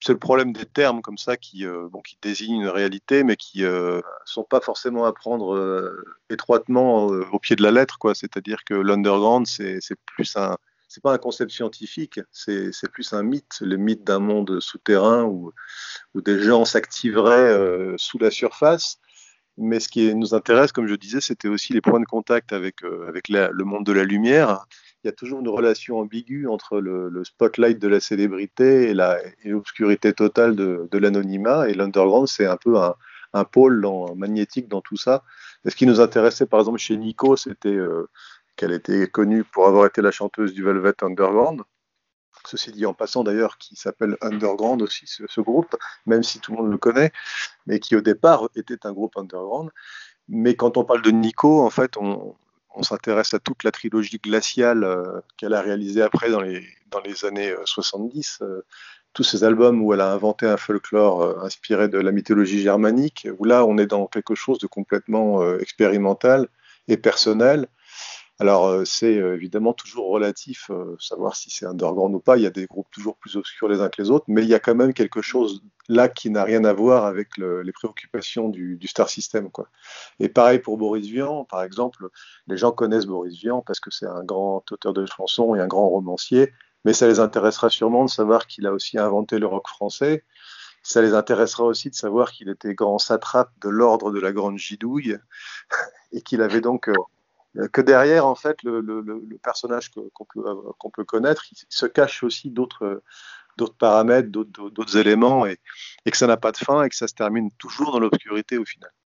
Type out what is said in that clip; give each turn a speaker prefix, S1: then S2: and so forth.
S1: c'est le problème des termes comme ça qui désignent une réalité, mais qui sont pas forcément à prendre étroitement au pied de la lettre, quoi. C'est-à-dire que l'underground, c'est pas un concept scientifique, c'est plus un mythe, le mythe d'un monde souterrain où des gens s'activeraient sous la surface. Mais ce qui nous intéresse, comme je disais, c'était aussi les points de contact avec le monde de la lumière. Il y a toujours une relation ambiguë entre le spotlight de la célébrité et l'obscurité totale de l'anonymat. Et l'underground, c'est un peu un pôle magnétique dans tout ça. Et ce qui nous intéressait, par exemple, chez Nico, c'était qu'elle était connue pour avoir été la chanteuse du Velvet Underground. Ceci dit en passant d'ailleurs, qui s'appelle Underground aussi, ce groupe, même si tout le monde le connaît, mais qui au départ était un groupe underground. Mais quand on parle de Nico, en fait, on s'intéresse à toute la trilogie glaciale qu'elle a réalisée après dans les années 70. Tous ces albums où elle a inventé un folklore inspiré de la mythologie germanique, où là, on est dans quelque chose de complètement expérimental et personnel. Alors, c'est évidemment toujours relatif, savoir si c'est underground ou pas. Il y a des groupes toujours plus obscurs les uns que les autres, mais il y a quand même quelque chose là qui n'a rien à voir avec les préoccupations du Star System, quoi. Et pareil pour Boris Vian, par exemple, les gens connaissent Boris Vian parce que c'est un grand auteur de chansons et un grand romancier, mais ça les intéressera sûrement de savoir qu'il a aussi inventé le rock français. Ça les intéressera aussi de savoir qu'il était grand satrape de l'ordre de la Grande Gidouille et qu'il avait donc que derrière, en fait, le personnage qu'on peut connaître, il se cache aussi d'autres paramètres, d'autres éléments, et que ça n'a pas de fin et que ça se termine toujours dans l'obscurité au final.